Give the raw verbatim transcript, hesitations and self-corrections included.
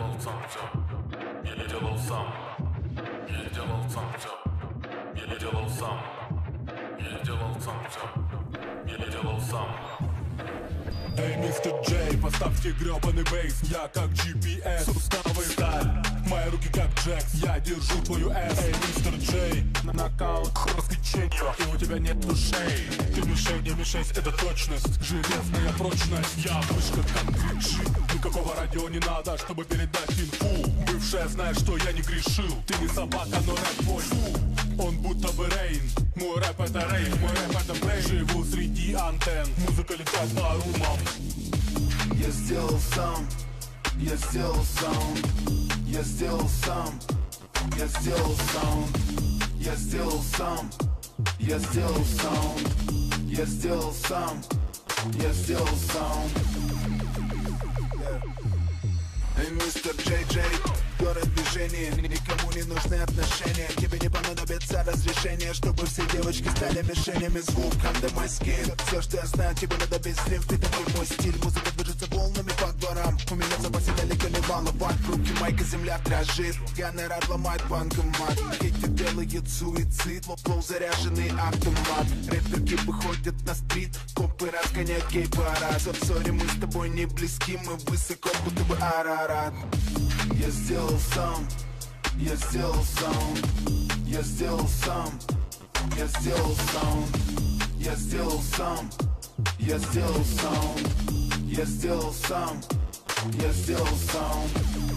делал сам все. Я делал сам. Я делал сам все. Я делал сам. Я делал сам все. Я делал сам. Эй, мистер Джей, поставьте гребаный бейс. Я как джи пи эс, суставы сталь. Мои руки как Джекс, я держу твою эс. Эй, мистер Джей, нокаут, развлеченье. И у тебя нет ушей. Ты мишень, не мишень, это точность. Железная прочность, я вышка как три джи. Никакого радио не надо, чтобы передать инфу. Бывшая знает, что я не грешил. Ты не собака, но рэп твой фу. Он будто бы рейн. Мой рэп это рейв, мой рэп это брейн. Живу среди антенн, музыка летает по румам. Я сделал сам, я сделал саунд. Я сделал сам, я сделал саунд. Я сделал сам, я сделал саунд. Я сделал сам, я сделал саунд. Эй, мистер Джей Джей, город движения, никому не нужны отношения. Тебе не понадобится разрешение, чтобы все девочки стали мишенями. Звук under my skin. Все, что я знаю, тебе надо без слив. Ты такой мой стиль, музыка движется волнами по дворам. У меня в запасе далеко не валовать. Руки майка, земля дрожит. Генерал ломает банкомат. Эти делают суицид, флоу заряженный автомат. Рэперки выходят на стрит, копы разгоняют гей-парад. Сори, мы с тобой не близки, мы высоко, будто бы Арарат. Я сделал сам, я сделал саунд. Я сделал сам, я сделал саунд. Я сделал сам, я сделал саунд. Я сделал сам, я сделал саунд.